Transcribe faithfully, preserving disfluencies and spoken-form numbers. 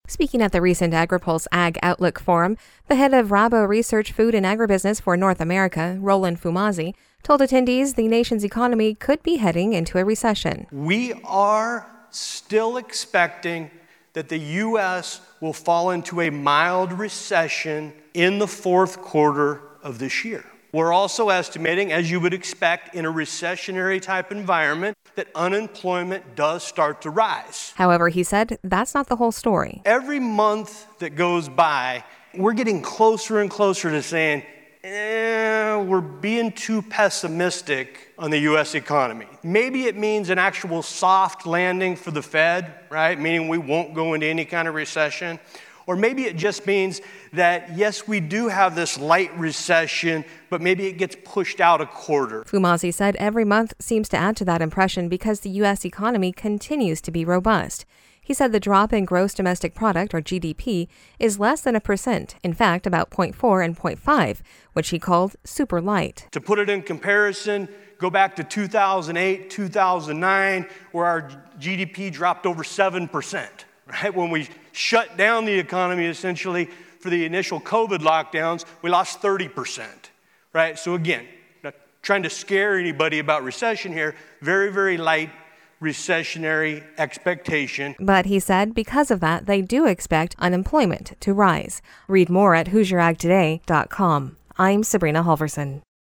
Speaking at the recent AgriPulse Ag Outlook Forum, the head of Rabo Research Food and Agribusiness for North America, Roland Fumazi, told attendees the nation's economy could be heading into a recession. We are still expecting that the U S will fall into a mild recession in the fourth quarter of this year. We're also estimating, as you would expect in a recessionary type environment, that unemployment does start to rise. However, he said that's not the whole story. Every month that goes by, we're getting closer and closer to saying, eh, we're being too pessimistic on the U S economy. Maybe it means an actual soft landing for the Fed, right? Meaning we won't go into any kind of recession. Or maybe it just means that, yes, we do have this light recession, but maybe it gets pushed out a quarter. Fumazi said every month seems to add to that impression because the U S economy continues to be robust. He said the drop in gross domestic product, or G D P, is less than a percent, in fact about zero point four and zero point five, which he called super light. To put it in comparison, go back to two thousand eight, two thousand nine, where our G D P dropped over seven percent. Right? When we shut down the economy, essentially, for the initial COVID lockdowns, we lost thirty percent, right? So again, not trying to scare anybody about recession here, very, very light recessionary expectation. But he said because of that, they do expect unemployment to rise. Read more at Hoosier Ag Today dot com. I'm Sabrina Halverson.